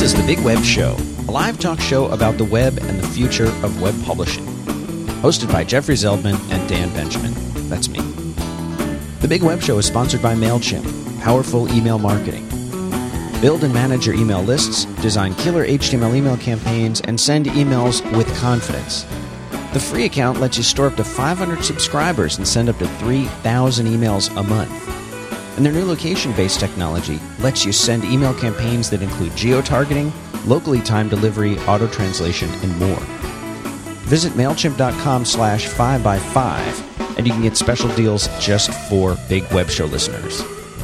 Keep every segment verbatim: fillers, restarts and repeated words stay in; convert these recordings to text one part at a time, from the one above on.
is The Big Web Show, a live talk show about the web and the future of web publishing. Hosted by Jeffrey Zeldman and Dan Benjamin. That's me. The Big Web Show is sponsored by MailChimp, powerful email marketing. Build and manage your email lists, design killer H T M L email campaigns, and send emails with confidence. The free account lets you store up to five hundred subscribers and send up to three thousand emails a month. And their new location-based technology lets you send email campaigns that include geo-targeting, locally timed delivery, auto-translation, and more. Visit MailChimp.com slash 5 by 5 and you can get special deals just for Big Web Show listeners.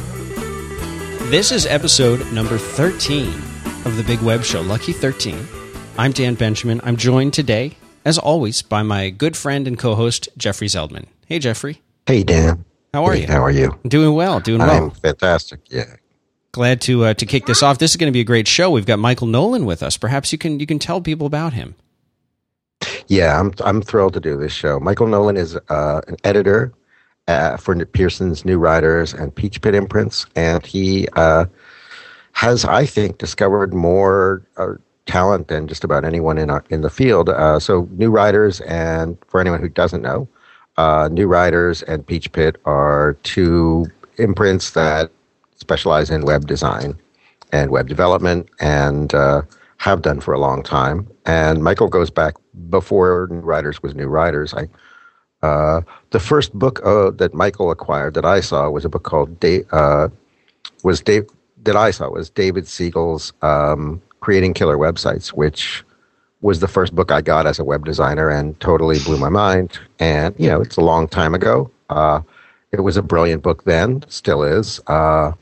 This is episode number thirteen of The Big Web Show, Lucky thirteen. I'm Dan Benjamin. I'm joined today, as always, by my good friend and co-host, Jeffrey Zeldman. Hey, Jeffrey. Hey, Dan. How are hey, you? How are you? Doing well, doing well. I'm fantastic, yeah. Glad to uh, to kick this off. This is going to be a great show. We've got Michael Nolan with us. Perhaps you can you can tell people about him. Yeah, I'm I'm thrilled to do this show. Michael Nolan is uh, an editor uh, for Pearson's New Riders and Peach Pit imprints, and he uh, has, I think, discovered more uh, talent than just about anyone in our, in the field. Uh, so, New Riders, and for anyone who doesn't know, uh, New Riders and Peach Pit are two imprints that specialize in web design and web development, and uh, have done for a long time. And Michael goes back before New Riders was New Riders. I, uh, the first book uh, that Michael acquired that I saw was a book called da- uh, was Dave that I saw was David Siegel's um, Creating Killer Websites, which was the first book I got as a web designer and totally blew my mind. And you know, it's a long time ago. Uh, it was a brilliant book then, still is. Uh,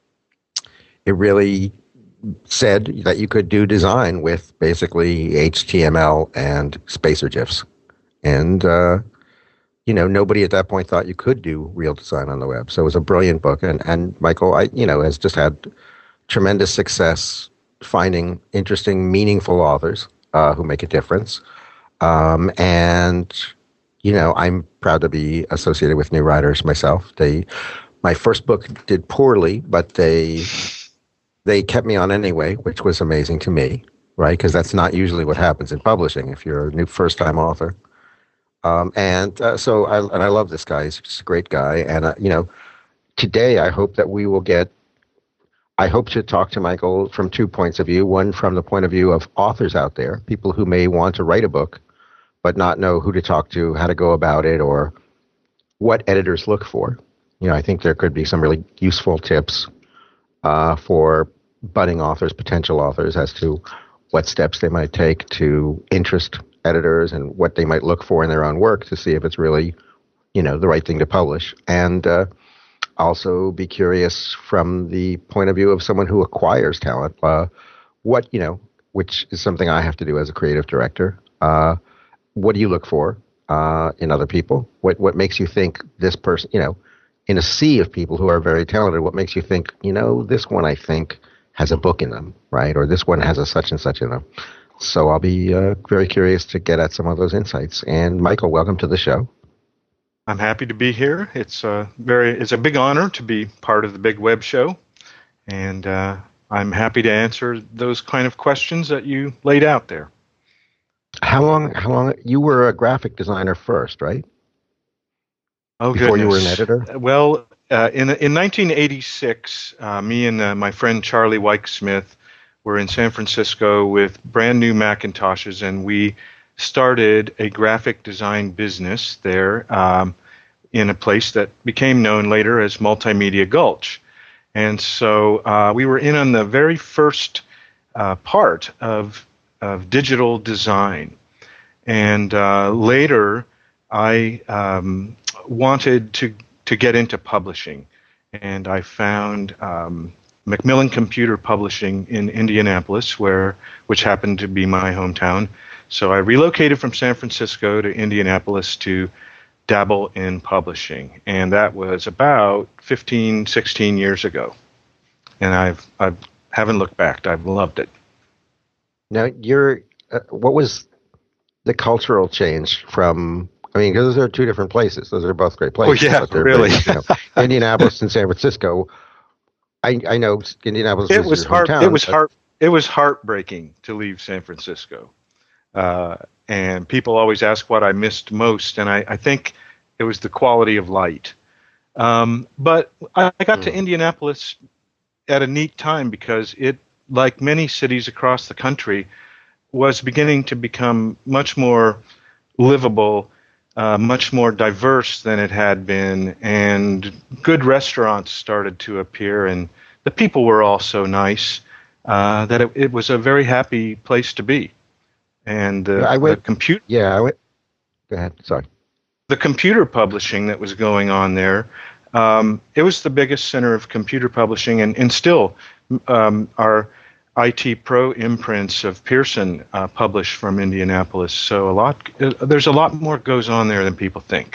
it really said that you could do design with basically H T M L and spacer GIFs. And, uh, you know, nobody at that point thought you could do real design on the web. So it was a brilliant book. And, and Michael, I, you know, has just had tremendous success finding interesting, meaningful authors uh, who make a difference. Um, and, you know, I'm proud to be associated with New Riders myself. They, my first book did poorly, but they... They kept me on anyway, which was amazing to me, right? Because that's not usually what happens in publishing if you're a new first-time author. Um, and uh, so, I, and I love this guy. He's just a great guy. And, uh, you know, today I hope that we will get, I hope to talk to Michael from two points of view. One from the point of view of authors out there, people who may want to write a book, but not know who to talk to, how to go about it, or what editors look for. You know, I think there could be some really useful tips Uh, for budding authors, potential authors, as to what steps they might take to interest editors and what they might look for in their own work to see if it's really, you know, the right thing to publish. And uh, also be curious from the point of view of someone who acquires talent, uh, what, you know, which is something I have to do as a creative director. Uh, what do you look for uh, in other people? What what makes you think this person, you know, in a sea of people who are very talented, what makes you think, you know, this one I think has a book in them, right? Or this one has a such and such in them. So I'll be uh, very curious to get at some of those insights. And Michael, welcome to the show. I'm happy to be here. It's a very, it's a big honor to be part of the Big Web Show. And uh, I'm happy to answer those kind of questions that you laid out there. How long, how long, you were a graphic designer first, right? Oh, Before goodness. you were an editor? Well, uh, in in nineteen eighty-six, uh, me and uh, my friend Charlie Weick-Smith were in San Francisco with brand new Macintoshes, and we started a graphic design business there um, in a place that became known later as Multimedia Gulch. And so uh, we were in on the very first uh, part of of digital design, and uh, later I um, wanted to to get into publishing, and I found um, Macmillan Computer Publishing in Indianapolis, where which happened to be my hometown. So I relocated from San Francisco to Indianapolis to dabble in publishing, and that was about fifteen, sixteen years ago. And I've I haven't looked back. I've loved it. Now, you're uh, what was the cultural change from? I mean, because those are two different places. Those are both great places. Oh, yeah, but they're really. Very, you know, Indianapolis and San Francisco. I I know Indianapolis It is was your hard. hometown, It was but, hard. it was heartbreaking to leave San Francisco. Uh, and people always ask what I missed most, and I, I think it was the quality of light. Um, but I, I got mm. to Indianapolis at a neat time because it, like many cities across the country, was beginning to become much more livable, uh, much more diverse than it had been, and good restaurants started to appear, and the people were all so nice uh, that it, it was a very happy place to be. And uh, I went, the computer, yeah, I went. Go ahead. Sorry. The computer publishing that was going on there, um, it was the biggest center of computer publishing, and, and still um, our I T Pro imprints of Pearson uh, published from Indianapolis. So a lot, uh, there's a lot more goes on there than people think.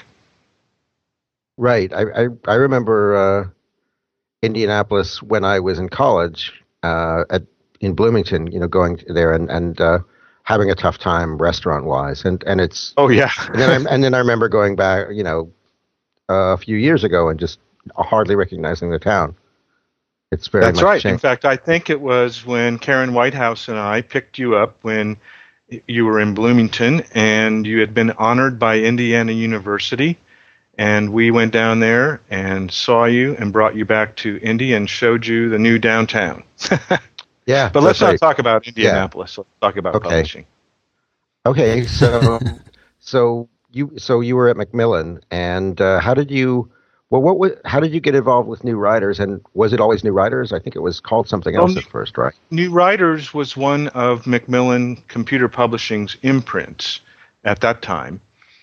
Right. I I, I remember uh, Indianapolis when I was in college uh, at in Bloomington. You know, going there and and uh, having a tough time restaurant wise, and and it's oh yeah. and then I, and then I remember going back, you know, uh, a few years ago and just hardly recognizing the town. It's very That's much right. changed. In fact, I think it was when Karen Whitehouse and I picked you up when you were in Bloomington, and you had been honored by Indiana University, and we went down there and saw you and brought you back to Indy and showed you the new downtown. Yeah, but let's not right. talk about Indianapolis. Yeah. Let's talk about okay. publishing. Okay, so so you so you were at Macmillan, and uh, how did you? Well, what was, how did you get involved with New Writers, and was it always New Writers? I think it was called something else well, at first, right? New Writers was one of Macmillan Computer Publishing's imprints at that time,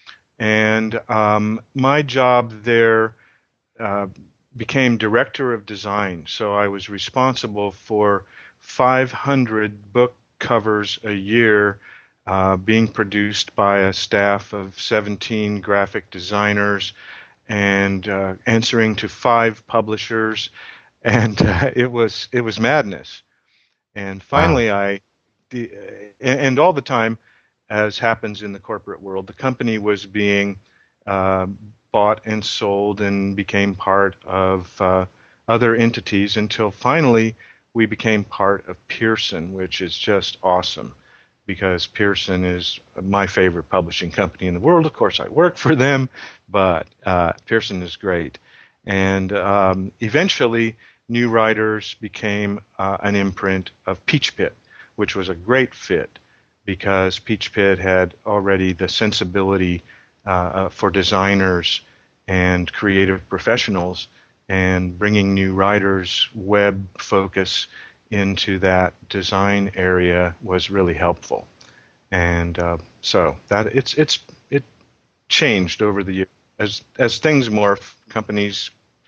and um, my job there uh, became director of design. So I was responsible for five hundred book covers a year uh, being produced by a staff of seventeen graphic designers, and uh, answering to five publishers, and uh, it was it was madness. And finally, wow. I, the, and all the time, as happens in the corporate world, the company was being uh, bought and sold and became part of uh, other entities until finally we became part of Pearson, which is just awesome. Because Pearson is my favorite publishing company in the world. Of course, I work for them, but uh, Pearson is great. And um, eventually, New Writers became uh, an imprint of Peach Pit, which was a great fit because Peach Pit had already the sensibility uh, uh, for designers and creative professionals, and bringing New Writers' web focus into that design area was really helpful, and uh, so that it's it's it changed over the years as as things morph, companies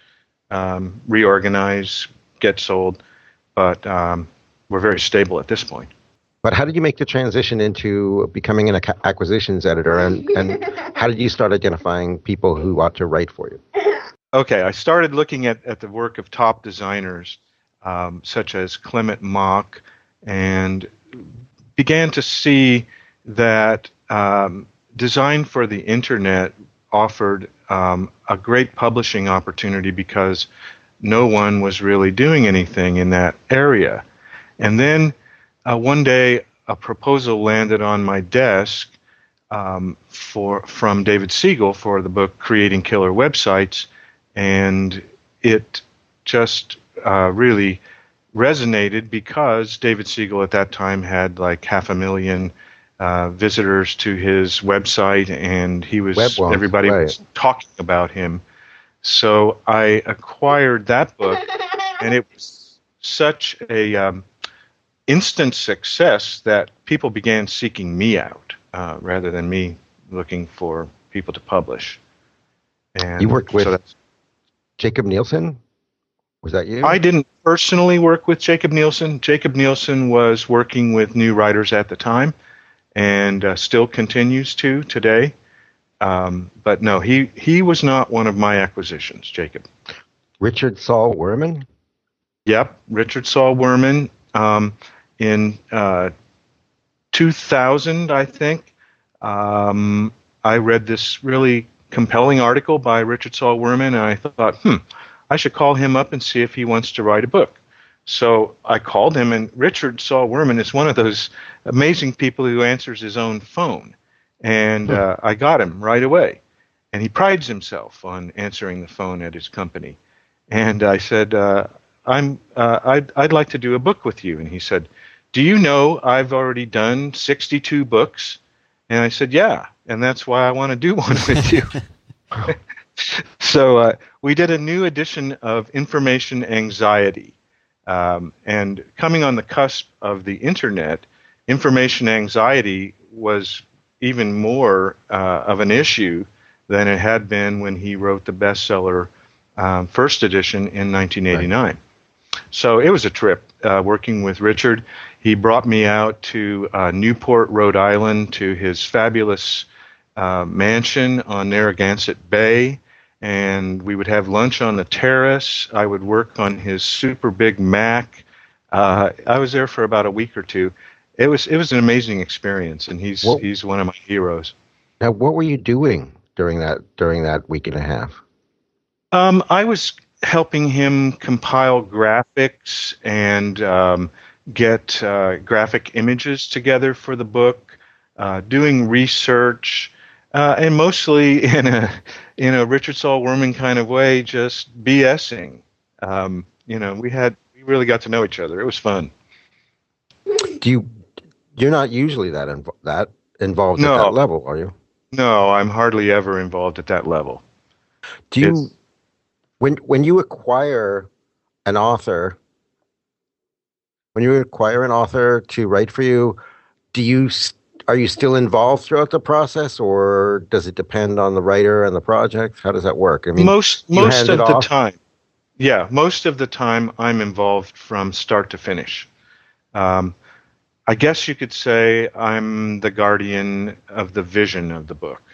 um, reorganize, get sold, but um, we're very stable at this point. But how did you make the transition into becoming an acquisitions editor, and, and how did you start identifying people who ought to write for you? Okay, I started looking at, at the work of top designers, Um, such as Clement Mock, and began to see that um, design for the internet offered um, a great publishing opportunity because no one was really doing anything in that area. And then uh, one day a proposal landed on my desk um, for from David Siegel for the book Creating Killer Websites, and it just Uh, really resonated because David Siegel at that time had like half a million uh, visitors to his website, and he was Webwonks, everybody right. was talking about him. So I acquired that book, and it was such a um, instant success that people began seeking me out uh, rather than me looking for people to publish. And you worked with so Jacob Nielsen? Was that you? I didn't personally work with Jacob Nielsen. Jacob Nielsen was working with New Writers at the time, and uh, still continues to today. Um, but no, he, he was not one of my acquisitions, Jacob. Richard Saul Werman? Yep, Richard Saul Werman. Um, in uh, two thousand, I think, um, I read this really compelling article by Richard Saul Werman, and I thought, hmm, I should call him up and see if he wants to write a book. So I called him, and Richard Saul Wurman is one of those amazing people who answers his own phone. And uh, I got him right away. And he prides himself on answering the phone at his company. And I said, uh, I'm, uh, I'd, I'd like to do a book with you. And he said, do you know I've already done sixty-two books? And I said, yeah, and that's why I want to do one with you. So uh, we did a new edition of Information Anxiety. Um, and coming on the cusp of the internet, information anxiety was even more uh, of an issue than it had been when he wrote the bestseller um, first edition in nineteen eighty-nine. Right. So it was a trip uh, working with Richard. He brought me out to uh, Newport, Rhode Island, to his fabulous uh, mansion on Narragansett Bay. And we would have lunch on the terrace. I would work on his super big Mac. Uh, I was there for about a week or two. It was it was an amazing experience, and he's well, he's one of my heroes. Now, what were you doing during that during that week and a half? Um, I was helping him compile graphics and um, get uh, graphic images together for the book, uh, doing research. Uh, and mostly in a in a Richard Saul Wurman kind of way, just BSing. Um, you know, we had we really got to know each other. It was fun. Do you? You're not usually that inv- that involved no. at that level, are you? No, I'm hardly ever involved at that level. Do you? It's, when when you acquire an author, when you acquire an author to write for you, do you? St- Are you still involved throughout the process, or does it depend on the writer and the project? How does that work? I mean, most most of the off? time, yeah, most of the time I'm involved from start to finish. Um, I guess you could say I'm the guardian of the vision of the book,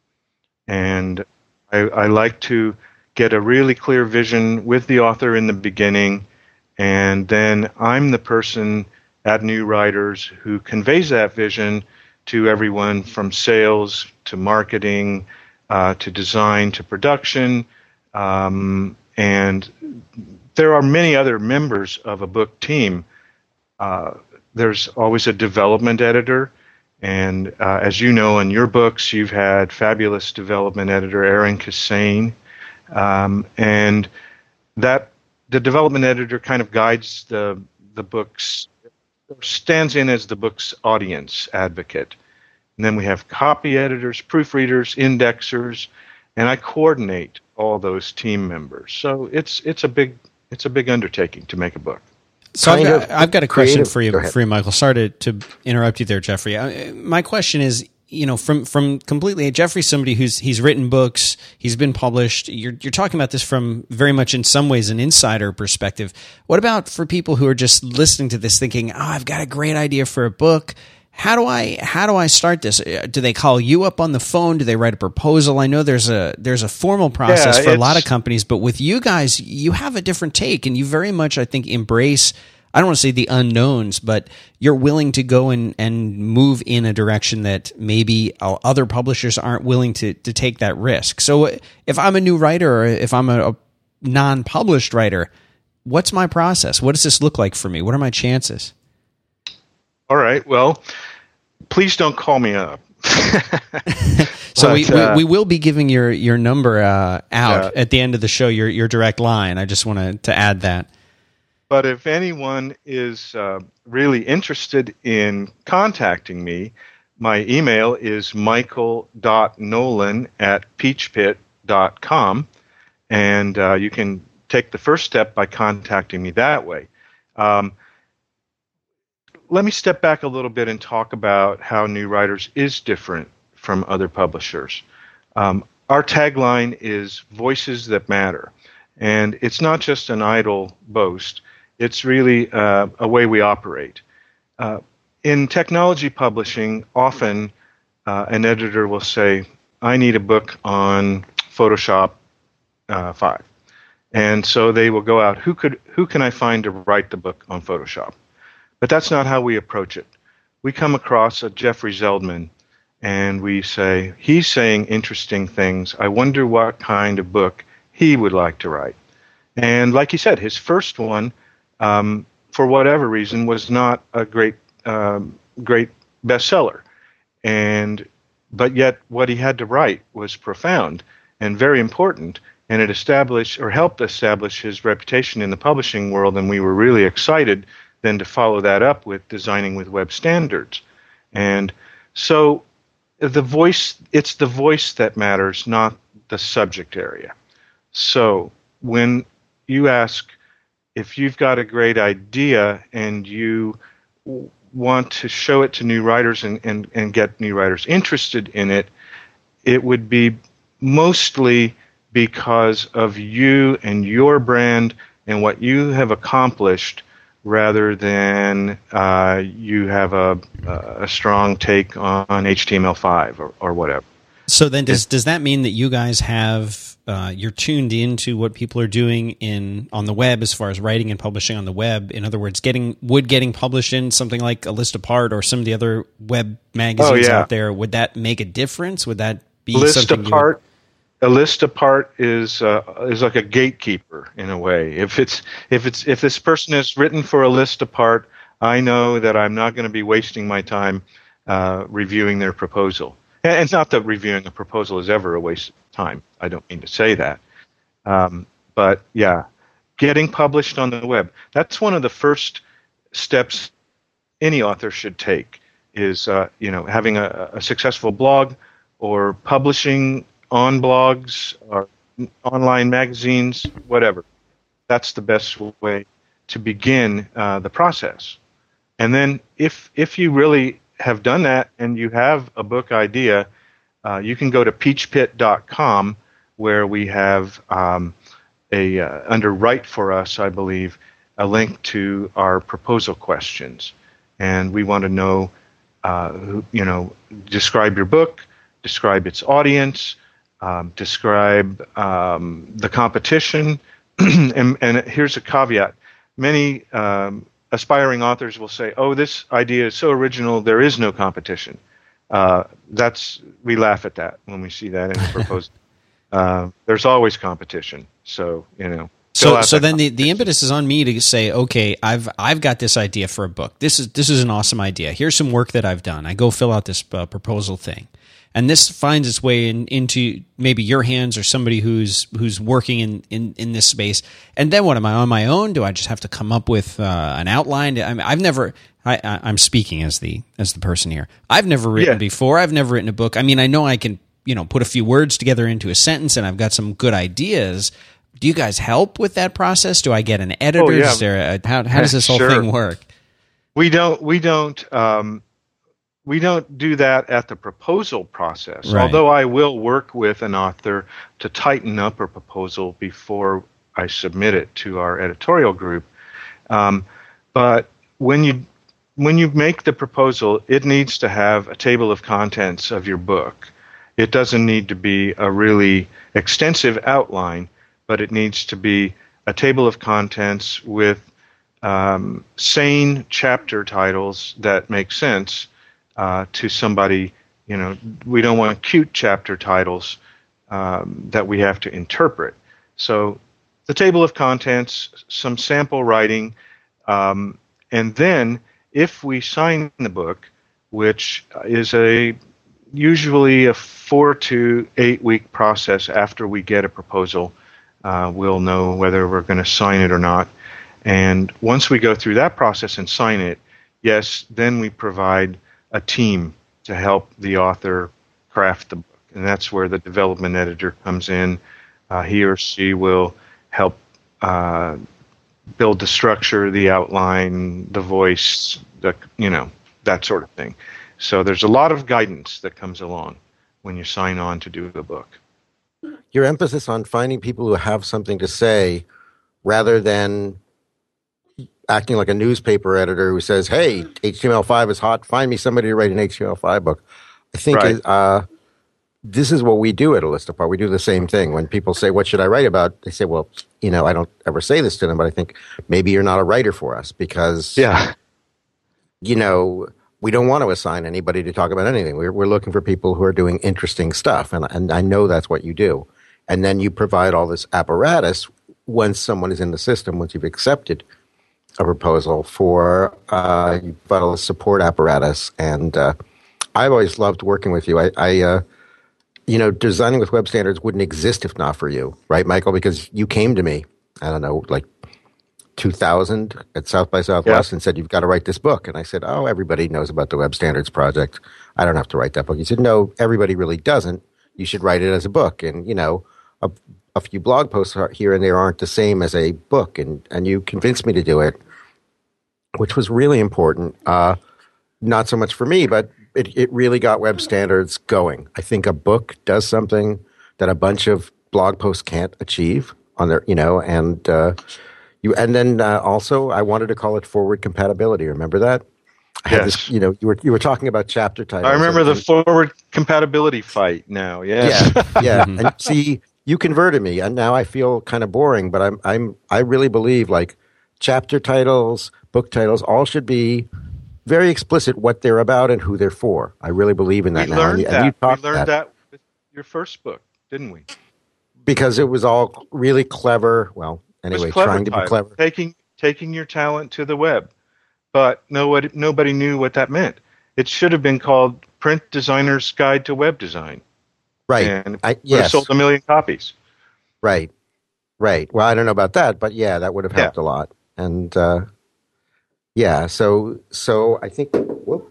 and I, I like to get a really clear vision with the author in the beginning, and then I'm the person at New Writers who conveys that vision to everyone from sales to marketing uh, to design to production. Um, and there are many other members of a book team. Uh, there's always a development editor. And uh, as you know, in your books, you've had fabulous development editor Aaron Kassane. Um, and that the development editor kind of guides the the books, stands in as the book's audience advocate. And then we have copy editors, proofreaders, indexers, and I coordinate all those team members. So it's it's a big it's a big undertaking to make a book. So I've got, I've got a question for you, Go for you, Michael. Sorry to, to interrupt you there, Jeffrey. Uh, my question is, you know, from from completely Jeffrey's somebody who's he's written books, he's been published. You're you're talking about this from very much in some ways an insider perspective. What about for people who are just listening to this, thinking, "Oh, I've got a great idea for a book. How do I how do I start this? Do they call you up on the phone? Do they write a proposal? I know there's a there's a formal process yeah, for a lot of companies, but with you guys, you have a different take, and you very much, I think, embrace. I don't want to say the unknowns, but you're willing to go and, and move in a direction that maybe other publishers aren't willing to, to take that risk. So if I'm a new writer or if I'm a, a non-published writer, what's my process? What does this look like for me? What are my chances? All right. Well, please don't call me up. so but, we, uh, we we will be giving your, your number uh, out yeah. at the end of the show, your your direct line. I just wanted to add that. But if anyone is uh, really interested in contacting me, my email is michael dot nolan at peachpit dot com, and uh, you can take the first step by contacting me that way. Um, let me step back a little bit and talk about how New Writers is different from other publishers. Um, our tagline is Voices That Matter, and it's not just an idle boast. It's really uh, a way we operate. Uh, in technology publishing, often uh, an editor will say, I need a book on Photoshop uh, five. And so they will go out, who could, who can I find to write the book on Photoshop? But that's not how we approach it. We come across a Jeffrey Zeldman, and we say, he's saying interesting things. I wonder what kind of book he would like to write. And like you said, his first one um, for whatever reason, was not a great um, great bestseller. And but yet what he had to write was profound and very important, and it established or helped establish his reputation in the publishing world, and we were really excited then to follow that up with Designing with Web Standards. And so the voice, it's the voice that matters, not the subject area. So when you ask if you've got a great idea and you want to show it to new writers and, and, and get new writers interested in it, it would be mostly because of you and your brand and what you have accomplished, rather than uh, you have a, a strong take on H T M L five or, or whatever. So then does does that mean that you guys have, uh, you're tuned into what people are doing in on the web as far as writing and publishing on the web? In other words, getting would getting published in something like A List Apart or some of the other web magazines oh, yeah. out there, would that make a difference? Would that be List something Apart? You A List Apart is uh, is like a gatekeeper in a way. If it's if it's if this person is written for A List Apart, I know that I'm not going to be wasting my time uh, reviewing their proposal. And it's not that reviewing a proposal is ever a waste of time. I don't mean to say that. Um, but yeah, getting published on the web. That's one of the first steps any author should take. Is uh, you know having a, a successful blog or publishing on blogs or online magazines, whatever. That's the best way to begin uh, the process. And then if if you really have done that and you have a book idea, uh, you can go to peach pit dot com, where we have um, a uh, under Write for Us, I believe, a link to our proposal questions. And we want to know, uh, who, you know, describe your book, describe its audience, Um, describe um, the competition, and, and here's a caveat. Many um, aspiring authors will say, oh, this idea is so original, there is no competition. Uh, that's we laugh at that when we see that in a proposal. uh, there's always competition, so, you know. So, so then the, the impetus is on me to say, okay, I've I've got this idea for a book. This is this is an awesome idea. Here's some work that I've done. I go fill out this uh, proposal thing. And this finds its way in, into maybe your hands or somebody who's who's working in, in, in this space. And then what, am I on my own? Do I just have to come up with uh, an outline? I mean, I've never. I, I'm speaking as the as the person here. I've never written yeah. before. I've never written a book. I mean, I know I can you know put a few words together into a sentence, and I've got some good ideas. Do you guys help with that process? Do I get an editor? Oh, yeah. Is there a, how how does this whole sure. thing work? We don't. We don't. Um, We don't do that at the proposal process, right. although I will work with an author to tighten up a proposal before I submit it to our editorial group. Um, but when you when you make the proposal, it needs to have a table of contents of your book. It doesn't need to be a really extensive outline, but it needs to be a table of contents with um, sane chapter titles that make sense. Uh, to somebody, you know, we don't want cute chapter titles um, that we have to interpret. So the table of contents, some sample writing, um, and then if we sign the book, which is a usually a four to eight week process after we get a proposal, uh, we'll know whether we're going to sign it or not. And once we go through that process and sign it, yes, then we provide a team to help the author craft the book. And that's where the development editor comes in. Uh, he or she will help uh, build the structure, the outline, the voice, the, you know, that sort of thing. So there's a lot of guidance that comes along when you sign on to do a book. Your emphasis on finding people who have something to say rather than acting like a newspaper editor who says, hey, H T M L five is hot, find me somebody to write an H T M L five book. I think right. is, uh, this is what we do at A List Apart. We do the same thing. When people say, what should I write about? They say, well, you know, I don't ever say this to them, but I think maybe you're not a writer for us because, yeah. you know, we don't want to assign anybody to talk about anything. We're, we're looking for people who are doing interesting stuff, and, and I know that's what you do. And then you provide all this apparatus once someone is in the system, once you've accepted a proposal for uh, a support apparatus, and uh, I've always loved working with you. I, I uh, you know, designing with web standards wouldn't exist if not for you, right, Michael? Because you came to me, I don't know, like two thousand at South by Southwest yeah. and said, you've got to write this book. And I said, oh, everybody knows about the Web Standards Project. I don't have to write that book. He said, no, everybody really doesn't. You should write it as a book. And, you know, a, a few blog posts here and there aren't the same as a book. And, and you convinced me to do it, which was really important. Uh, not so much for me, but it, it really got web standards going. I think a book does something that a bunch of blog posts can't achieve on their, you know, and, uh, You, and then uh, also, I wanted to call it forward compatibility. Remember that? I had yes. This, you know, you were you were talking about chapter titles. I remember and, the forward compatibility fight. Now, yes. yeah, yeah. And see, you converted me, and now I feel kind of boring. But I'm I'm I really believe like chapter titles, book titles, all should be very explicit what they're about and who they're for. I really believe in that we now. Learned and, that. And you we taught learned that. that with your first book, didn't we? Because it was all really clever. Well, anyway, trying to be clever. Taking taking your talent to the web, but nobody nobody knew what that meant. It should have been called Print Designer's Guide to Web Design. Right. And I, would yes. have sold a million copies. Right. Right. Well, I don't know about that, but yeah, that would have helped yeah. a lot. And uh, yeah, so so I think. Whoop.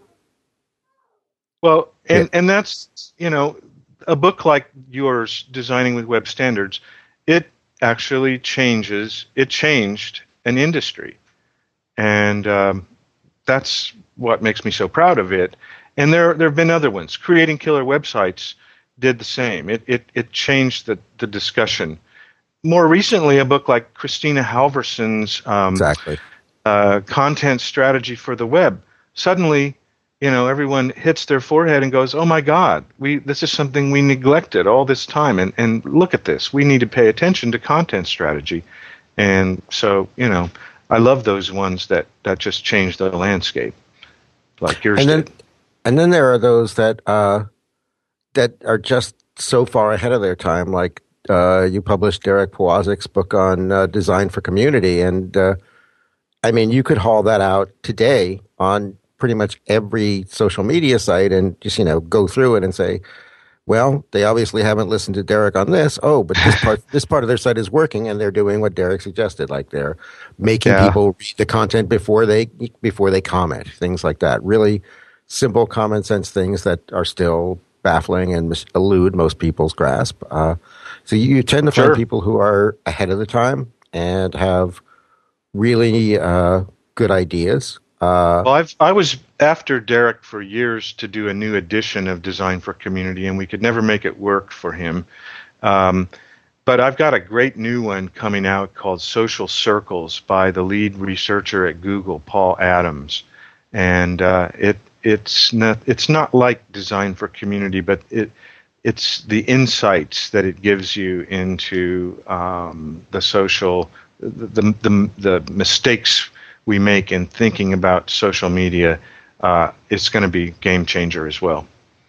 Well, and yeah. and that's, you know, a book like yours, Designing with Web Standards, it actually changes. It changed an industry, and um, that's what makes me so proud of it. And there there have been other ones. Creating Killer Websites did the same. It it it changed the the discussion. More recently, a book like Christina Halverson's um, exactly uh, Content Strategy for the Web. Suddenly, you know, everyone hits their forehead and goes, "Oh my God, we this is something we neglected all this time, and and look at this. We need to pay attention to content strategy." And so, you know, I love those ones that, that just change the landscape, like yours and then, did. And then there are those that uh, that are just so far ahead of their time, like uh, you published Derek Powazik's book on uh, design for community, and uh, I mean, you could haul that out today on pretty much every social media site and just, you know, go through it and say, well, they obviously haven't listened to Derek on this. Oh, but this part, this part of their site is working, and they're doing what Derek suggested. Like they're making yeah. people read the content before they before they comment. Things like that. Really simple, common sense things that are still baffling and mis- elude most people's grasp. Uh, so you, you tend to sure. find people who are ahead of the time and have really uh, good ideas. Uh, well, I've, I was after Derek for years to do a new edition of Design for Community, and we could never make it work for him. Um, but I've got a great new one coming out called Social Circles by the lead researcher at Google, Paul Adams. And uh, it it's not it's not like Design for Community, but it it's the insights that it gives you into um, the social the, the the the mistakes we make in thinking about social media. Uh, it's going to be game changer as well.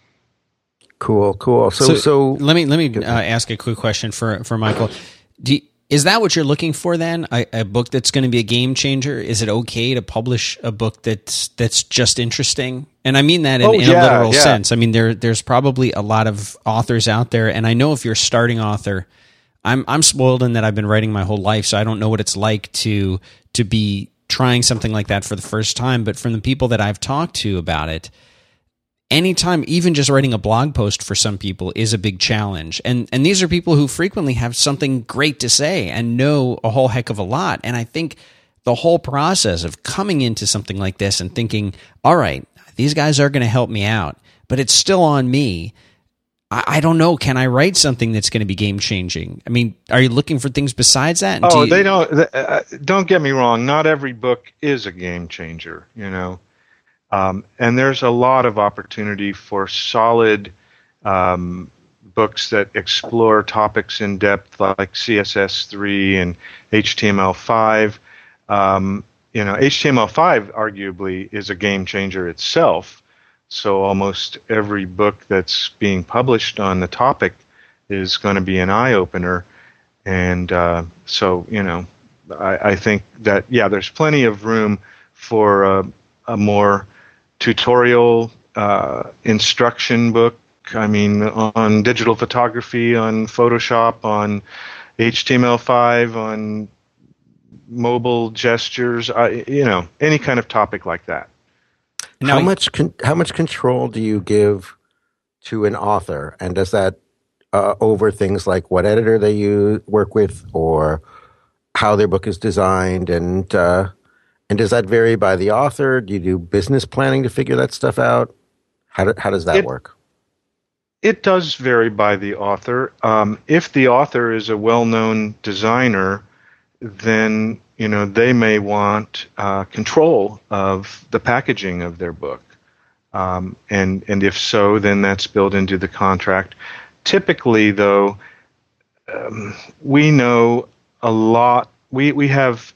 Cool, cool. So, so, so let me let me uh, ask a quick question for for Michael. Do you, is that what you're looking for then? A, a book that's going to be a game changer? Is it okay to publish a book that's that's just interesting? And I mean that in, oh, in yeah, a literal yeah. sense. I mean there there's probably a lot of authors out there, and I know if you're a starting author, I'm I'm spoiled in that I've been writing my whole life, so I don't know what it's like to to be trying something like that for the first time. But from the people that I've talked to about it, anytime, even just writing a blog post for some people is a big challenge. And and these are people who frequently have something great to say and know a whole heck of a lot. And I think the whole process of coming into something like this and thinking, all right, these guys are going to help me out, but it's still on me. I, I don't know. Can I write something that's going to be game changing? I mean, are you looking for things besides that? Oh, Do you, they don't. Uh, don't get me wrong. Not every book is a game changer, you know. Um, and there's a lot of opportunity for solid um, books that explore topics in depth, like C S S three and H T M L five. Um, you know, H T M L five arguably is a game changer itself. So almost every book that's being published on the topic is going to be an eye opener. And uh, so, you know, I, I think that, yeah, there's plenty of room for a, a more tutorial uh, instruction book. I mean, on digital photography, on Photoshop, on H T M L five, on mobile gestures, I, you know, any kind of topic like that. Now, how much con- how much control do you give to an author, and does that uh, over things like what editor they use, work with, or how their book is designed, and uh, and does that vary by the author? Do you do business planning to figure that stuff out? How do, how does that it, work? It does vary by the author. Um, if the author is a well-known designer, then you know they may want uh, control of the packaging of their book, um, and and if so, then that's built into the contract. Typically, though, um, we know a lot. We we have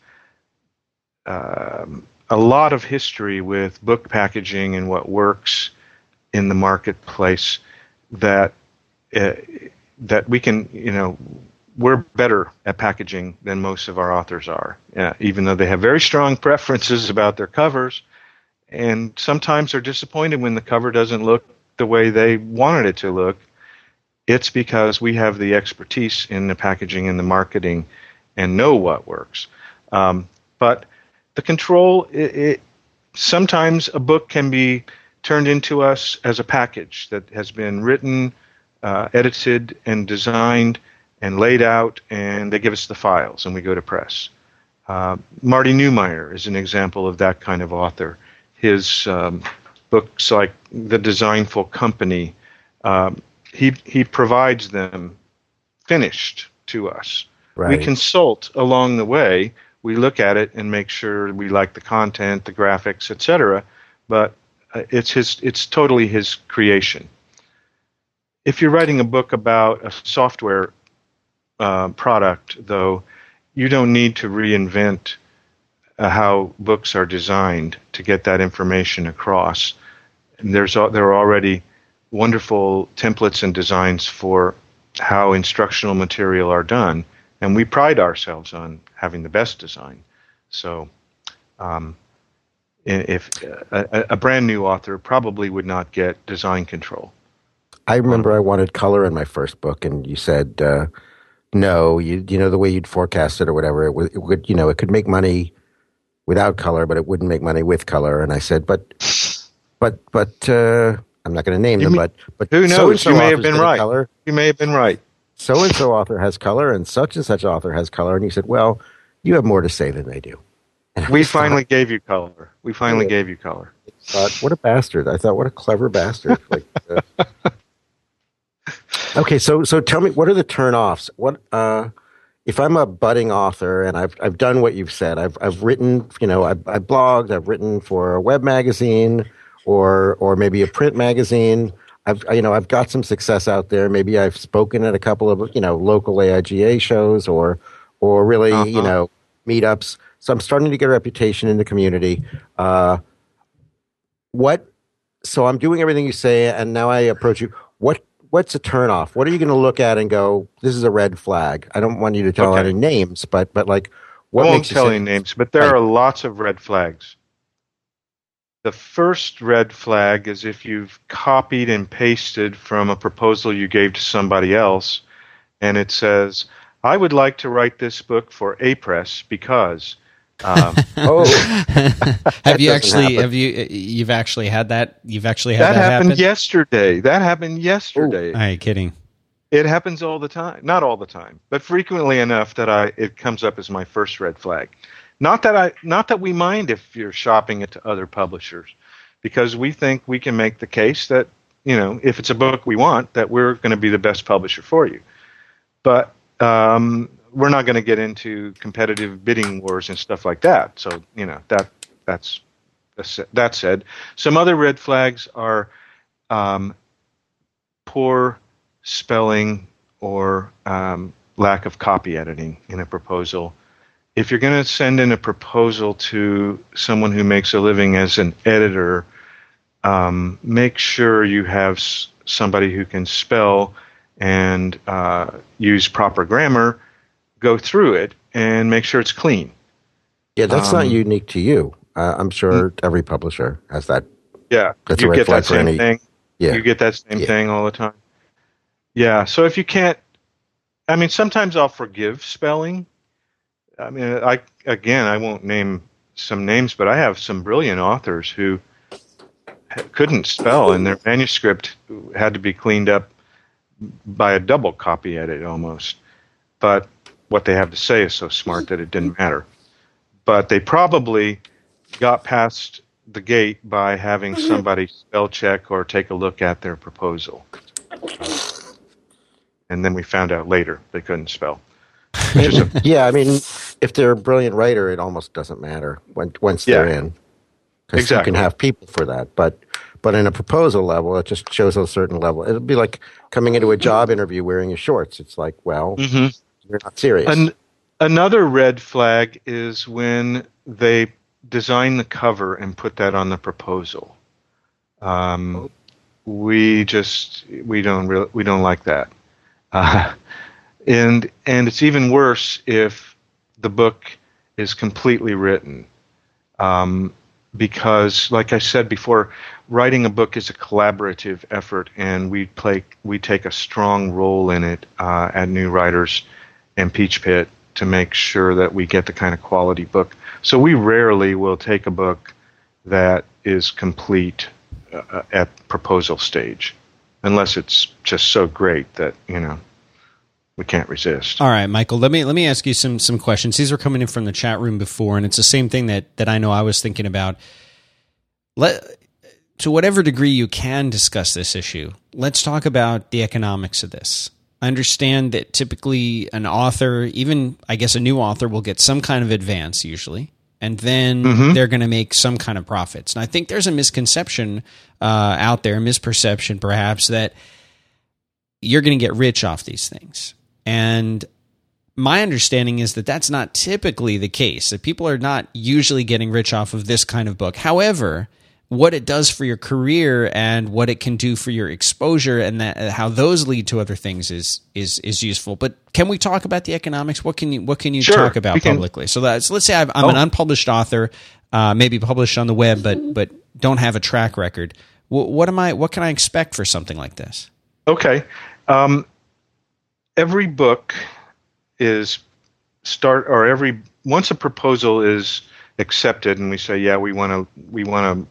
um, a lot of history with book packaging and what works in the marketplace. That uh, that we can, you know. We're better at packaging than most of our authors are, uh, even though they have very strong preferences about their covers. And sometimes they're disappointed when the cover doesn't look the way they wanted it to look. It's because we have the expertise in the packaging and the marketing and know what works. Um, but the control, it, it, sometimes a book can be turned into us as a package that has been written, uh, edited, and designed and laid out, and they give us the files, and we go to press. Uh, Marty Neumeier is an example of that kind of author. His um, books like The Designful Company, um, he he provides them finished to us. Right. We consult along the way. We look at it and make sure we like the content, the graphics, et cetera. But uh, it's his. It's totally his creation. If you're writing a book about a software Uh, product, though, you don't need to reinvent uh, how books are designed to get that information across. And there's there are already wonderful templates and designs for how instructional material are done, and we pride ourselves on having the best design. So, um, if a, a brand new author probably would not get design control. I remember I wanted color in my first book, and you said. Uh, No, you you know the way you'd forecast it or whatever. It would, it would you know it could make money without color, but it wouldn't make money with color. And I said, but but but uh, I'm not going to name you them, mean, but but who knows? So-and-so you may have author's been got right. Color. You may have been right. So and so author has color, and such and such author has color. And you said, well, you have more to say than they do. And we finally thought, gave you color. We finally yeah. gave you color. I thought, what a bastard! I thought, what a clever bastard. Like. Uh, okay, so so tell me, what are the turnoffs? What uh. If I'm a budding author and I've I've done what you've said, I've I've written, you know, I've, I've blogged, I've written for a web magazine or or maybe a print magazine. I've you know I've got some success out there. Maybe I've spoken at a couple of you know local A I G A shows or or really uh-huh. you know meetups. So I'm starting to get a reputation in the community. Uh, what? So I'm doing everything you say, and now I approach you. What? What's a turnoff? What are you going to look at and go, this is a red flag? I don't want you to tell okay. any names, but but like, what I won't makes you tell say, any names, but there like, are lots of red flags. The first red flag is if you've copied and pasted from a proposal you gave to somebody else, and it says, I would like to write this book for A Press because... Um, oh, have you actually? Happen. Have you? You've actually had that? You've actually had that, that happened happen? yesterday. That happened yesterday. Ooh, are you kidding? It happens all the time. Not all the time, but frequently enough that I it comes up as my first red flag. Not that I, not that we mind if you're shopping it to other publishers, because we think we can make the case that you know if it's a book we want, that we're going to be the best publisher for you. But um, we're not going to get into competitive bidding wars and stuff like that. So, you know, that that's, that's that said, some other red flags are um, poor spelling or um, lack of copy editing in a proposal. If you're going to send in a proposal to someone who makes a living as an editor, um, make sure you have s- somebody who can spell and uh, use proper grammar go through it and make sure it's clean. Yeah, that's um, not unique to you. Uh, I'm sure every publisher has that. Yeah, That's you a red get flag that for same any- thing. Yeah. You get that same Yeah. thing all the time. Yeah, so if you can't, I mean, sometimes I'll forgive spelling. I mean, I again, I won't name some names, but I have some brilliant authors who couldn't spell, and their manuscript had to be cleaned up by a double copy edit almost. But what they have to say is so smart that it didn't matter. But they probably got past the gate by having somebody spell check or take a look at their proposal. And then we found out later they couldn't spell. Which is a, Yeah, I mean, if they're a brilliant writer, it almost doesn't matter when, once Yeah. they're in. Because Exactly. you can have people for that. But but in a proposal level, it just shows a certain level. It'll be like coming into a job interview wearing your shorts. It's like, well, Mhm. you're not serious. An, another red flag is when they design the cover and put that on the proposal. Um, we just we don't really, we don't like that, uh, and and it's even worse if the book is completely written, um, because like I said before, writing a book is a collaborative effort, and we play we take a strong role in it uh, at New Writers and Peach Pit to make sure that we get the kind of quality book. So we rarely will take a book that is complete uh, at proposal stage, unless it's just so great that, you know, we can't resist. All right, Michael, let me let me ask you some some questions. These were coming in from the chat room before, and it's the same thing that that I know I was thinking about. Let to whatever degree you can discuss this issue, let's talk about the economics of this. I understand that typically an author, even I guess a new author, will get some kind of advance usually, and then Mhm. they're going to make some kind of profits. And I think there's a misconception uh, out there, a misperception perhaps, that you're going to get rich off these things. And my understanding is that that's not typically the case, that people are not usually getting rich off of this kind of book. However, what it does for your career and what it can do for your exposure and that, how those lead to other things is is is useful. But can we talk about the economics? What can you what can you Sure, talk about we can. publicly? So that's, let's say I've, I'm Oh. an unpublished author, uh, maybe published on the web, but but don't have a track record. What, what am I? What can I expect for something like this? Okay. Um, every book is start or every once a proposal is accepted and we say, yeah, we want to we want to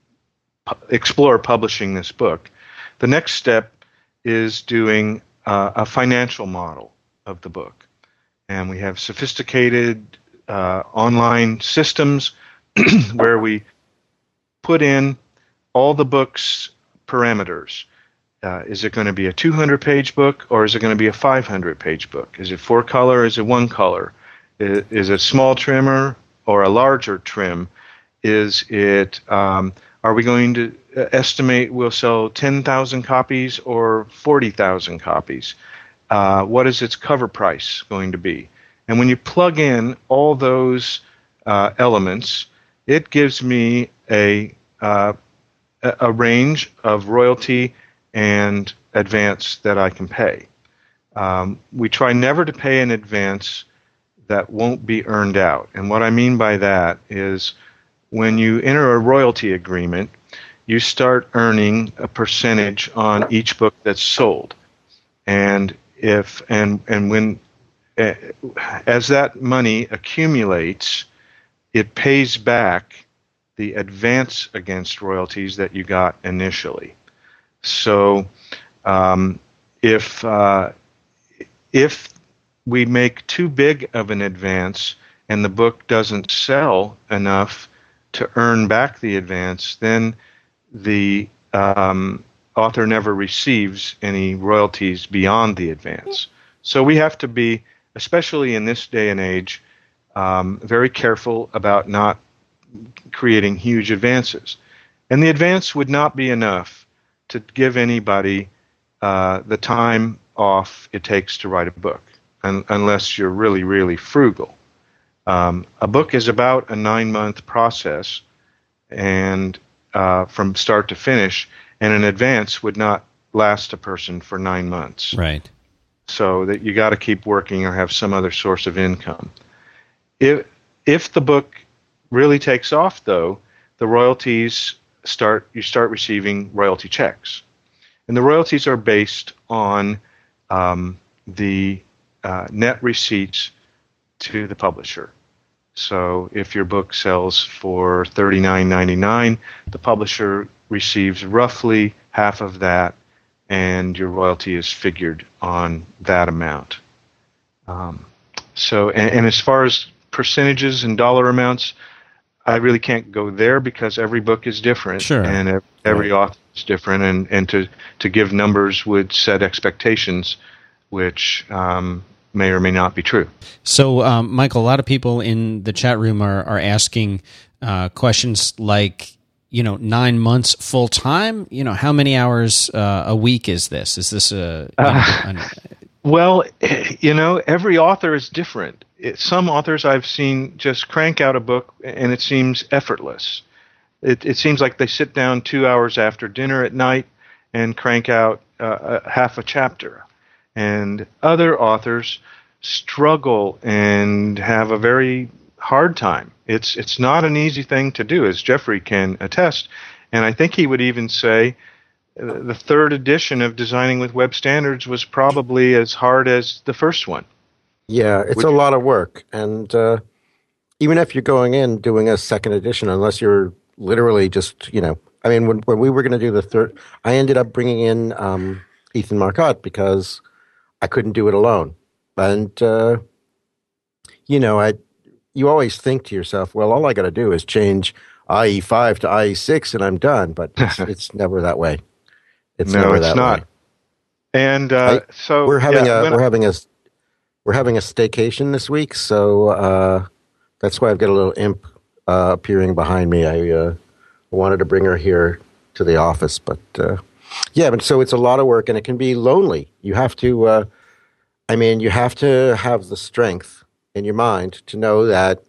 pu- explore publishing this book. The next step is doing uh, a financial model of the book, and we have sophisticated uh, online systems where we put in all the book's parameters. Uh, is it going to be a two hundred page book, or is it going to be a five hundred page book? Is it four color? Is it one color? Is, is it small trimmer or a larger trim? Is it? Um, are we going to estimate we'll sell ten thousand copies or forty thousand copies? Uh, what is its cover price going to be? And when you plug in all those uh, elements, it gives me a uh, a a range of royalty and advance that I can pay. Um, we try never to pay an advance that won't be earned out. And what I mean by that is when you enter a royalty agreement, you start earning a percentage on each book that's sold. And if and and when uh, as that money accumulates, it pays back the advance against royalties that you got initially. So, um, if uh, if we make too big of an advance and the book doesn't sell enough to earn back the advance, then the um, author never receives any royalties beyond the advance. So we have to be, especially in this day and age, um, very careful about not creating huge advances. And the advance would not be enough to give anybody uh, the time off it takes to write a book, un- unless you're really, really frugal. Um, a book is about a nine-month process, and uh, from start to finish, and an advance would not last a person for nine months. Right. so that you got to keep working or have some other source of income. If if the book really takes off, though, the royalties start you start receiving royalty checks, and the royalties are based on um, the uh, net receipts to the publisher. So if your book sells for thirty-nine ninety-nine, the publisher receives roughly half of that, and your royalty is figured on that amount. Um, so, and, and as far as percentages and dollar amounts, I really can't go there because every book is different, sure. and every, every right. author is different, and, and to, to give numbers would set expectations, which um, may or may not be true. So, um, Michael, a lot of people in the chat room are, are asking uh, questions like, you know, nine months full time. You know, how many hours uh, a week is this? Is this a? You know, uh, an well, you know, every author is different. It, some authors I've seen just crank out a book, and it seems effortless. It, it seems like they sit down two hours after dinner at night and crank out uh, a half a chapter. And other authors struggle and have a very hard time. It's it's not an easy thing to do, as Jeffrey can attest. And I think he would even say uh, the third edition of Designing with Web Standards was probably as hard as the first one. Yeah, it's Would a you? lot of work. And uh, even if you're going in doing a second edition, unless you're literally just, you know, I mean, when, when we were going to do the third, I ended up bringing in um, Ethan Marcotte because I couldn't do it alone. And, uh, you know, I you always think to yourself, well, all I got to do is change I E five to I E six and I'm done. But it's, it's never that way. It's no, never it's that not. way. And uh, I, so we're having yeah, a we're I, having a we're having a staycation this week, so uh, that's why I've got a little imp uh, appearing behind me. I uh, wanted to bring her here to the office, but uh, yeah, but so it's a lot of work and it can be lonely. You have to, uh, I mean, you have to have the strength in your mind to know that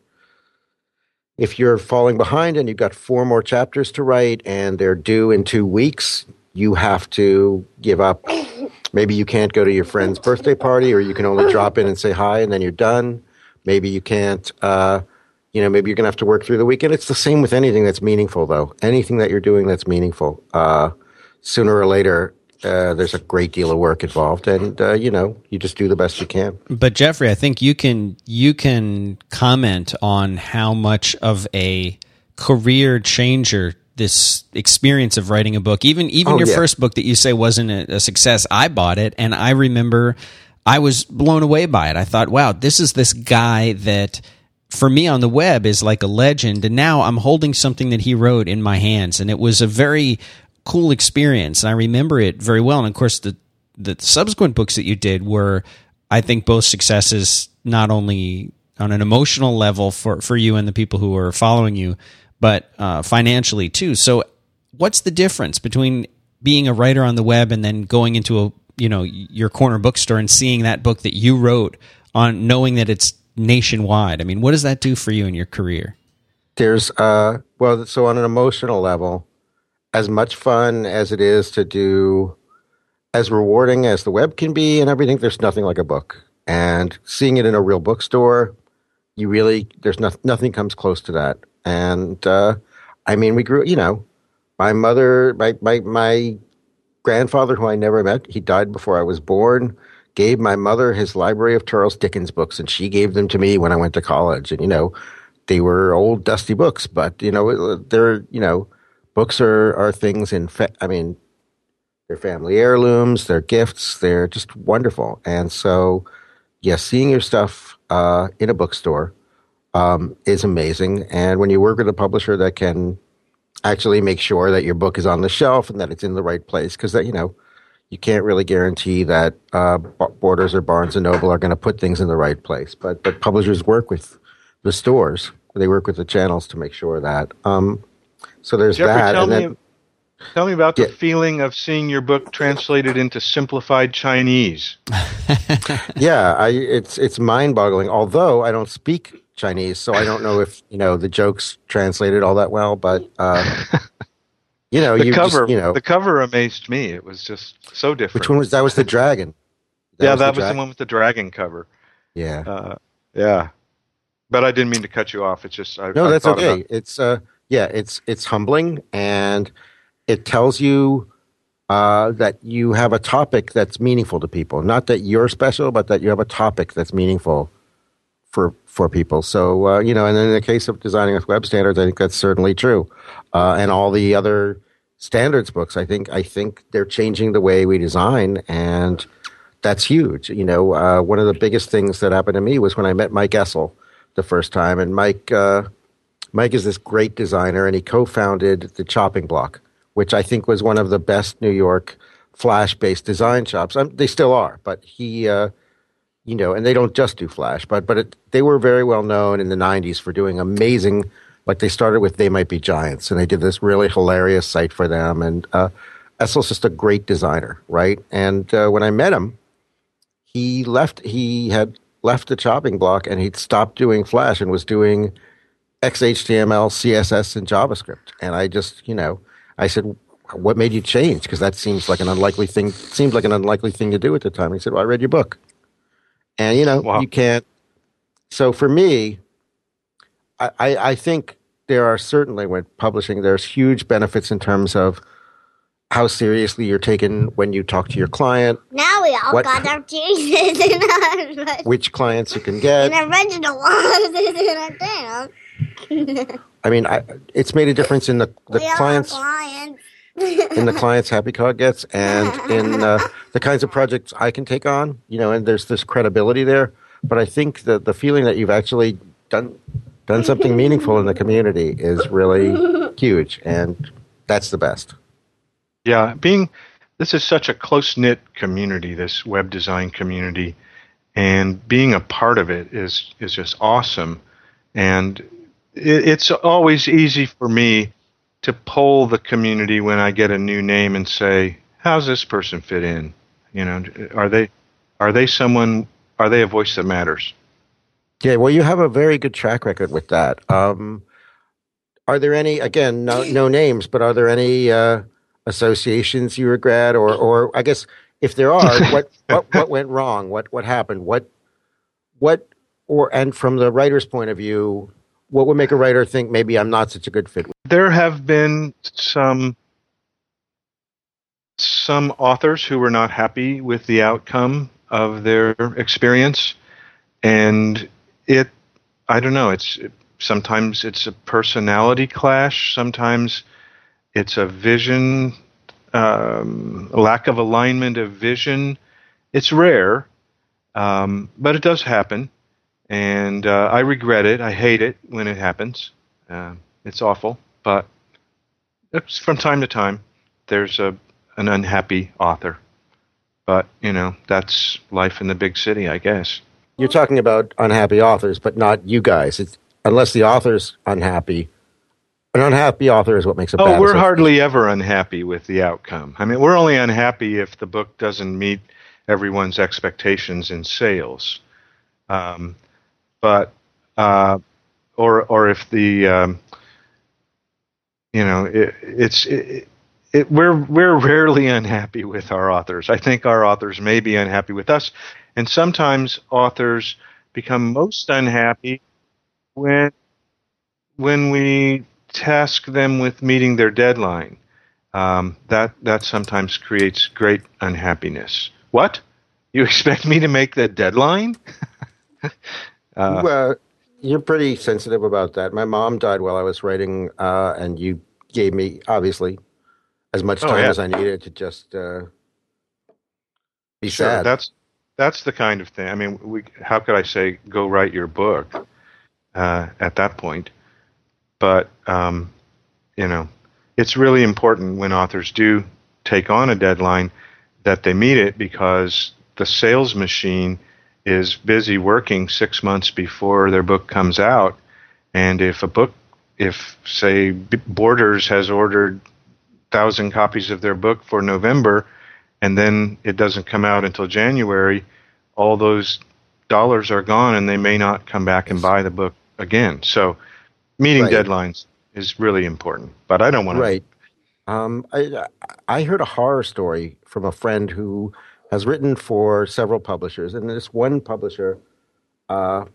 if you're falling behind and you've got four more chapters to write and they're due in two weeks, you have to give up. Maybe you can't go to your friend's birthday party, or you can only drop in and say hi and then you're done. Maybe you can't, uh, you know, maybe you're going to have to work through the weekend. It's the same with anything that's meaningful, though. Anything that you're doing that's meaningful. Uh, sooner or later, uh, there's a great deal of work involved, and uh, you know, you just do the best you can. But Jeffrey, I think you can you can comment on how much of a career changer this experience of writing a book, even even oh, your yeah. first book that you say wasn't a, a success. I bought it, and I remember I was blown away by it. I thought, wow, this is this guy that, for me on the web, is like a legend, and now I'm holding something that he wrote in my hands, and it was a very cool experience, and I remember it very well. And of course, the the subsequent books that you did were, I think, both successes, not only on an emotional level for, for you and the people who are following you, but uh, financially too. So what's the difference between being a writer on the web and then going into a you know your corner bookstore and seeing that book that you wrote, on knowing that it's nationwide? I mean, what does that do for you in your career? There's uh well, so on an emotional level, as much fun as it is to do, as rewarding as the web can be and everything, there's nothing like a book. And seeing it in a real bookstore, you really, there's no, nothing comes close to that. And uh, I mean, we grew, you know, my mother, my, my, my grandfather, who I never met, he died before I was born, gave my mother his library of Charles Dickens books, and she gave them to me when I went to college. And, you know, they were old, dusty books, but, you know, they're, you know, books are, are things in, fa- I mean, they're family heirlooms, they're gifts, they're just wonderful. And so, yes, seeing your stuff uh, in a bookstore um, is amazing. And when you work with a publisher that can actually make sure that your book is on the shelf and that it's in the right place, because that, you know, you can't really guarantee that uh, Borders or Barnes and Noble are going to put things in the right place. But but publishers work with the stores, they work with the channels to make sure that. Um, So there's Jeffrey, that. Tell, and then, me, tell me about the yeah. feeling of seeing your book translated into simplified Chinese. yeah, I, it's it's mind-boggling. Although I don't speak Chinese, so I don't know if you know the jokes translated all that well. But uh, you know, the you cover, just, you know, the cover amazed me. It was just so different. Which one was that? Was the dragon? That yeah, was that the was dra- the one with the dragon cover. Yeah. Uh, yeah. But I didn't mean to cut you off. It's just I, No, I that's thought okay. about. It's uh, yeah, it's it's humbling, and it tells you uh, that you have a topic that's meaningful to people. Not that you're special, but that you have a topic that's meaningful for for people. So uh, you know, and in the case of designing with web standards, I think that's certainly true. Uh, and all the other standards books, I think I think they're changing the way we design, and that's huge. You know, uh, one of the biggest things that happened to me was when I met Mike Essel the first time, and Mike uh, Mike is this great designer, and he co-founded the Chopping Block, which I think was one of the best New York Flash-based design shops. Um, they still are, but he, uh, you know, and they don't just do Flash, but but it, they were very well known in the nineties for doing amazing. Like they started with They Might Be Giants, and they did this really hilarious site for them. And uh, Essel's just a great designer, right? And uh, when I met him, he left. He had left the Chopping Block, and he'd stopped doing Flash and was doing X H T M L, C S S, and JavaScript. And I just, you know, I said, "What made you change?" Because that seems like an unlikely thing. Seemed like an unlikely thing to do at the time. He said, "Well, I read your book." And, you know, Wow. you can't. So for me, I, I, I think there are certainly, when publishing, there's huge benefits in terms of how seriously you're taken when you talk to your client, Now we all What- got our Jesus in our, which clients you can get. in original ones in our town. I mean, I, it's made a difference in the, the we all clients, have clients. in the clients Happy Cog gets, and in uh, the kinds of projects I can take on. You know, and there's this credibility there. But I think that the feeling that you've actually done done something meaningful in the community is really huge, and that's the best. Yeah, being this is such a close knit community, this web design community, and being a part of it is is just awesome. And it, it's always easy for me to poll the community when I get a new name and say, "How's this person fit in? You know, are they are they someone? Are they a voice that matters?" Yeah, well, you have a very good track record with that. Um, are there any, again, no, no names, but are there any uh, associations you regret, or, or I guess if there are, what, what, what went wrong? What, what happened? What, what, or, and from the writer's point of view, what would make a writer think maybe I'm not such a good fit? There have been some some authors who were not happy with the outcome of their experience, and it I don't know, it's it, sometimes it's a personality clash, sometimes it's a vision um, a lack of alignment of vision. It's rare, um, but it does happen, and uh, I regret it. I hate it when it happens. Uh, it's awful, but it's from time to time there's a an unhappy author. But, you know, that's life in the big city, I guess. You're talking about unhappy authors, but not you guys. It's, unless the author's unhappy. An unhappy author is what makes it Oh, bad. we're So- hardly ever unhappy with the outcome. I mean, we're only unhappy if the book doesn't meet everyone's expectations in sales. Um, but, uh, or or if the, um, you know, it, it's... It, It, we're we're rarely unhappy with our authors. I think our authors may be unhappy with us, and sometimes authors become most unhappy when when we task them with meeting their deadline. Um, that that sometimes creates great unhappiness. What? You expect me to make the deadline? uh, Well, you're pretty sensitive about that. My mom died while I was writing, uh, and you gave me, obviously, as much Oh, time yeah. as I needed to just uh, be Sure, sad. that's that's the kind of thing. I mean, we, how could I say go write your book uh, at that point? But um, you know, it's really important when authors do take on a deadline that they meet it, because the sales machine is busy working six months before their book comes out, and if a book, if say B- Borders has ordered thousand copies of their book for November, and then it doesn't come out until January, all those dollars are gone, and they may not come back and buy the book again. So meeting Right. deadlines is really important. But I don't want to. Right. Um, I I heard a horror story from a friend who has written for several publishers, and this one publisher, uh,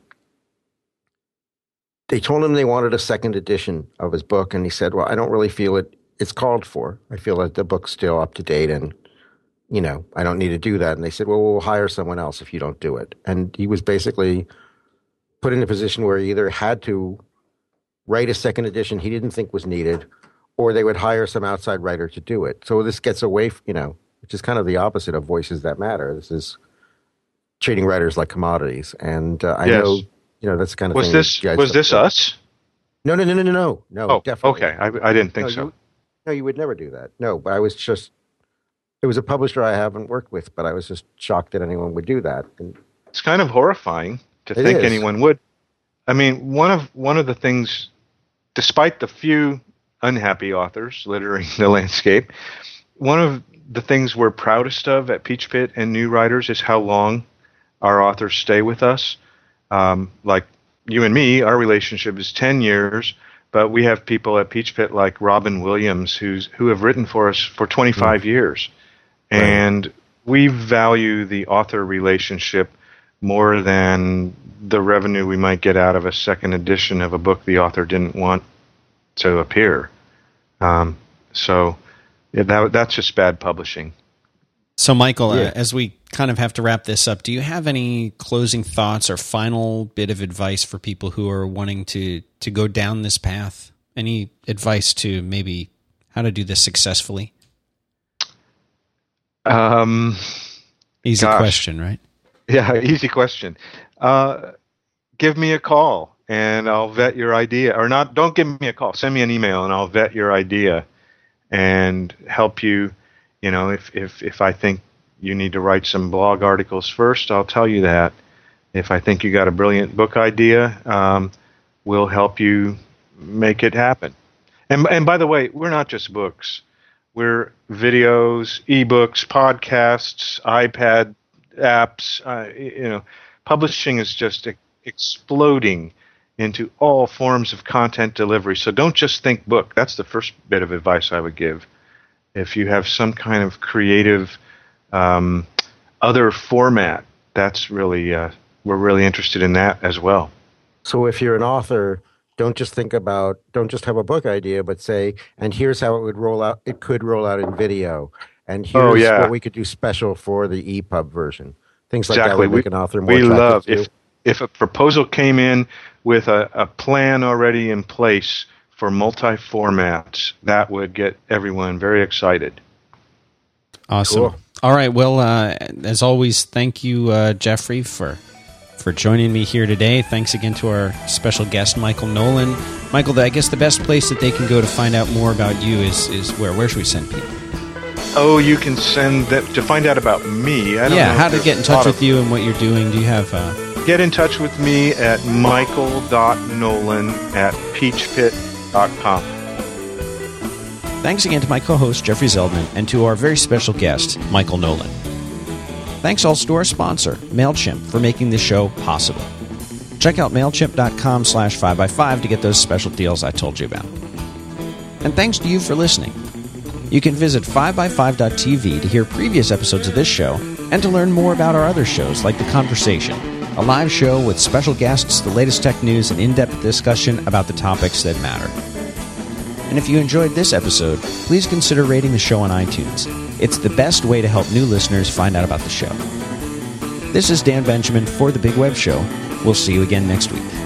they told him they wanted a second edition of his book, and he said, well, I don't really feel it it's called for. I feel like the book's still up to date, and, you know, I don't need to do that. And they said, well, we'll hire someone else if you don't do it. And he was basically put in a position where he either had to write a second edition he didn't think was needed, or they would hire some outside writer to do it. So this gets away, you know, which is kind of the opposite of Voices That Matter. This is treating writers like commodities. And uh, I yes. know, you know, that's the kind of was thing. This, was this us? No, no, no, no, no, no. No, oh, definitely. Okay. I, I didn't think no, so. You, no, you would never do that. No, but I was just, it was a publisher I haven't worked with, but I was just shocked that anyone would do that. And it's kind of horrifying to it think is. anyone would. I mean, one of one of the things, despite the few unhappy authors littering the landscape, one of the things we're proudest of at Peach Pit and New Writers is how long our authors stay with us. Um, like you and me, our relationship is ten years, but we have people at Peach Pit like Robin Williams who's who have written for us for twenty-five mm. years. Right. And we value the author relationship more than the revenue we might get out of a second edition of a book the author didn't want to appear. Um, so yeah, that, that's just bad publishing. So, Michael, yeah. uh, as we kind of have to wrap this up, do you have any closing thoughts or final bit of advice for people who are wanting to, to go down this path? Any advice to maybe how to do this successfully? Um, Easy gosh. question, right? Yeah, easy question. Uh, give me a call and I'll vet your idea. Or not, don't give me a call. Send me an email and I'll vet your idea and help you. You know, if, if, if I think you need to write some blog articles first, I'll tell you that. If I think you got a brilliant book idea, um, we'll help you make it happen. And, and by the way, we're not just books. We're videos, ebooks, podcasts, iPad apps. Uh, you know, publishing is just e- exploding into all forms of content delivery. So don't just think book. That's the first bit of advice I would give. If you have some kind of creative um, other format, that's really uh, we're really interested in that as well. So if you're an author, don't just think about, don't just have a book idea, but say, and here's how it would roll out. It could roll out in video, and here's oh, yeah. what we could do special for the E P U B version. Things like exactly. that would make we, an author more we love to. if if a proposal came in with a, a plan already in place for multi-formats, that would get everyone very excited. Awesome. Cool. All right. Well, uh, as always, thank you, uh, Jeffrey, for for joining me here today. Thanks again to our special guest, Michael Nolan. Michael, I guess the best place that they can go to find out more about you is is where? Where should we send people? Oh, you can send that to find out about me. I don't yeah, know how to get in touch with of, you and what you're doing. Do you have... Uh, Get in touch with me at michael dot nolan at peach pit dot com. Thanks again to my co-host, Jeffrey Zeldman, and to our very special guest, Michael Nolan. Thanks also to our sponsor, MailChimp, for making this show possible. Check out MailChimp.com slash 5by5 to get those special deals I told you about. And thanks to you for listening. You can visit five by five dot t v to hear previous episodes of this show and to learn more about our other shows like The Conversation, a live show with special guests, the latest tech news, and in-depth discussion about the topics that matter. And if you enjoyed this episode, please consider rating the show on iTunes. It's the best way to help new listeners find out about the show. This is Dan Benjamin for The Big Web Show. We'll see you again next week.